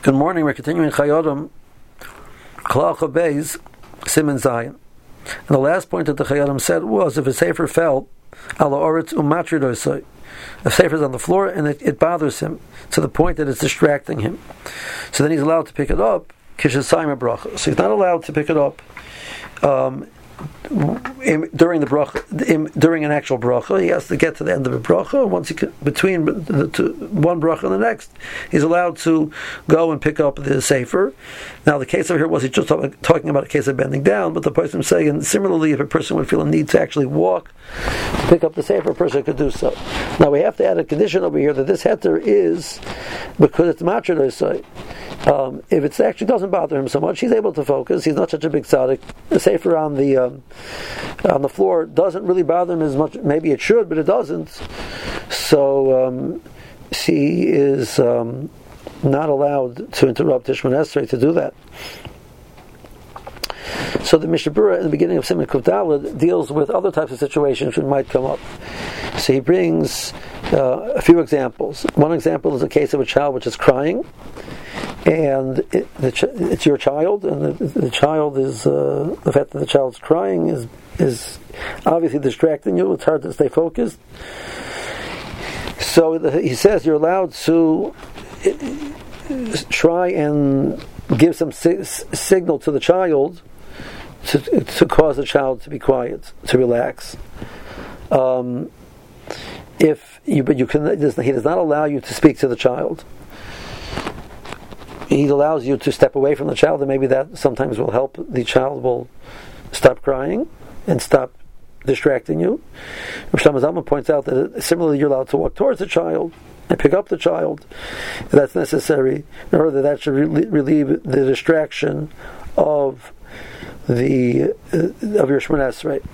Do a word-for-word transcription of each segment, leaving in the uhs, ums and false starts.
Good morning. We're continuing Chayodam, Klal Beis, Siman Zayin. And the last point that the Chayodam said was if a sefer fell, ala oretz umatridosai, a sefer is on the floor and it, it bothers him to the point that it's distracting him. So then he's allowed to pick it up, kishasayim bracha. So he's not allowed to pick it up um, in, during the bracha, in, during an actual bracha. He has to get to the end of a bracha. Once he can, between the two, one bracha and the next, he's allowed to go and pick up the sefer. Now, the case over here was he's just talk, talking about a case of bending down, but the person is saying, similarly, if a person would feel a need to actually walk to pick up the sefer, a person could do so. Now, we have to add a condition over here that this heter is because it's matrid osai. Um, if it actually doesn't bother him so much, he's able to focus. He's not such a big tzaddik. The sefer on the um, on the floor doesn't really bother him as much. Maybe it should, but it doesn't. So um, he is um, not allowed to interrupt Shemona Esrei to do that. So the Mishnah Berurah in the beginning of Siman Kuf Daled deals with other types of situations which might come up. So he brings uh, a few examples. One example is a case of a child which is crying, and it, the ch- it's your child, and the, the child is uh, the fact that the child's crying is is obviously distracting you. It's hard to stay focused. So the, he says you're allowed to try and give some si- signal to the child to to cause the child to be quiet, to relax. Um, if you, but you can, he does not allow you to speak to the child. He allows you to step away from the child, and maybe that sometimes will help. The child will stop crying and stop distracting you. Rav Shlomo Zalman points out that similarly, you're allowed to walk towards the child and pick up the child if that's necessary, in order that that should re- relieve the distraction of the uh, of your Shemona Esrei.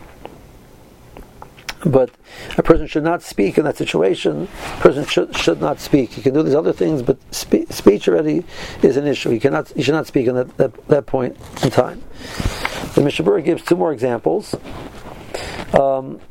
But a person should not speak in that situation. A person should should not speak. He can do these other things, but spe- speech already is an issue. He cannot. He should not speak in that, that, that point in time. The Mishnah Berurah gives two more examples. Um,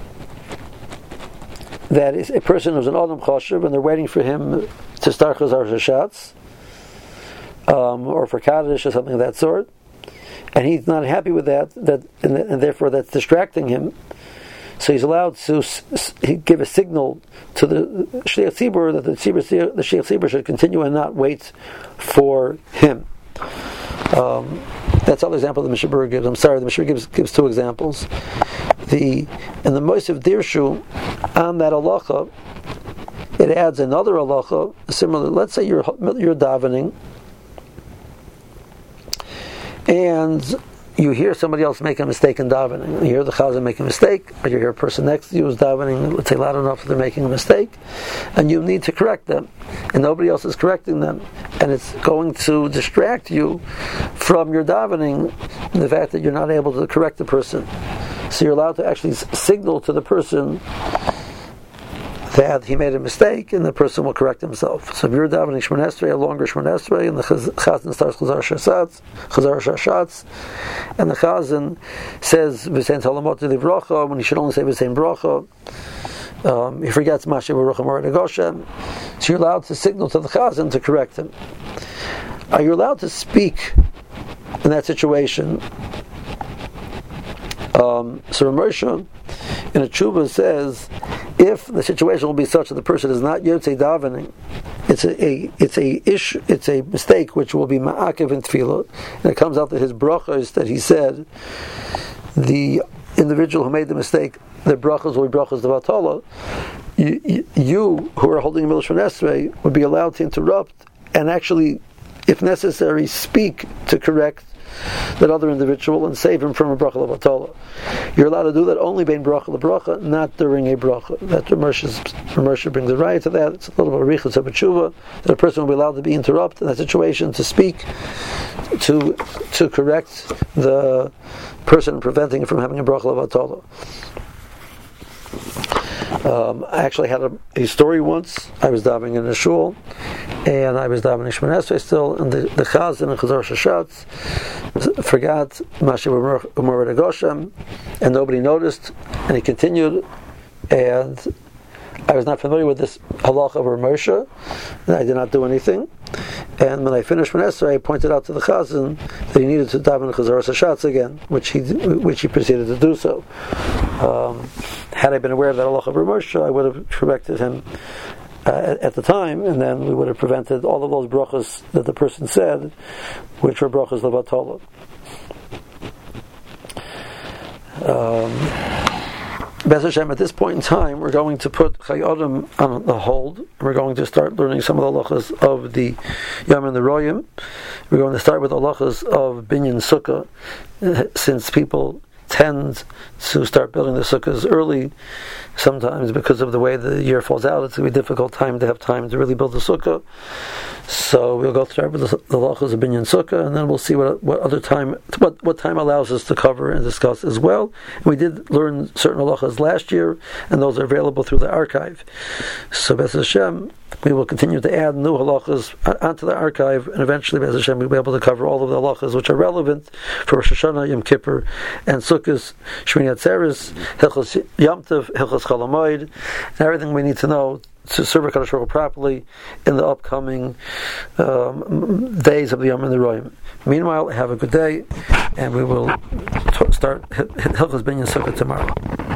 that is a person who's an Adam Choshev and they're waiting for him to start Chazar Hashatz, um, or for Kaddish or something of that sort, and he's not happy with that. That and, and therefore that's distracting him. So he's allowed to s- s- give a signal to the Shliach Tzibur that the Tzibur, the Shliach Tzibur should continue and not wait for him. Um, that's another example the Mishnah Berurah gives. I'm sorry, the Mishnah Berurah gives gives two examples. The in the Moshe Dirshu on that halacha, it adds another halacha similar. Let's say you're you're davening, and you hear somebody else make a mistake in davening. You hear the chazan make a mistake, or you hear a person next to you who's davening, let's say loud enough that they're making a mistake, and you need to correct them, and nobody else is correcting them, and it's going to distract you from your davening, the fact that you're not able to correct the person. So you're allowed to actually signal to the person that he made a mistake, and the person will correct himself. So if you're davening Shemona Esrei, a longer Shemona Esrei, and the chazan starts Chazar Shashatz, Chazar Shashatz, and the chazan says V'sein Talamot Livrocha when he should only say V'sein Brocha. Um, he forgets Mashiach Baruch Mored Goshem. So you're allowed to signal to the chazan to correct him. Are you allowed to speak in that situation? Um, so Ramosha in a tshuva says, if the situation will be such that the person is not yotzei davening, it's a, a it's a issue, it's a mistake which will be ma'akev in tefillah, and it comes out that his brachos that he said, the individual who made the mistake, their brachos will be brachos of Batala. You, you, you who are holding a Milah Shemona Esrei would be allowed to interrupt and actually, if necessary, speak to correct that other individual and save him from a bracha levatala. You're allowed to do that only bein bracha lebracha, not during a bracha. That Ramersha brings a right to that. It's a little bit of riches of tshuva that a person will be allowed to be interrupted in that situation to speak to to correct the person, preventing him from having a bracha levatala. Um, I actually had a, a story once. I was davening in a shul, and I was davening Shemona Esrei still, and the, the chazan and Chazar Shashatz forgot Mashiach Mored Goshem, and nobody noticed, and he continued, and I was not familiar with this halacha of Ramosha, and I did not do anything, And when I finished Shemona Esrei, I pointed out to the Chazan that he needed to daven Chazaras Hashatz again, which he which he proceeded to do so. Um, had I been aware of that halacha of Moshe, I would have corrected him uh, at, at the time, and then we would have prevented all of those brachas that the person said, which were brachas levatala. Um, Be'ez Hashem, at this point in time, we're going to put Chai Adam on the hold. We're going to start learning some of the halachas of the Yom and the Royim. We're going to start with the halachas of Binyan Sukkah, since people tend to start building the sukkahs early. Sometimes, because of the way the year falls out, it's going to be a difficult time to have time to really build the sukkah. So we'll go start with the, the halachas of Binyan Sukkah, and then we'll see what what other time what what time allows us to cover and discuss as well. And we did learn certain halachas last year, and those are available through the archive. So Be'ez Hashem, we will continue to add new halachas onto the archive, and eventually Be'ez Hashem we'll be able to cover all of the halachas which are relevant for Rosh Hashanah, Yom Kippur, and Sukkot, Shmini Atzeres, Hilchos Yom Tov, Hilchos Chol HaMoed, and everything we need to know to serve HaKadosh Baruch Hu properly in the upcoming um, days of the Yom and the Royim. Meanwhile, have a good day, and we will t- start Hilchos Binyan Sukkah tomorrow.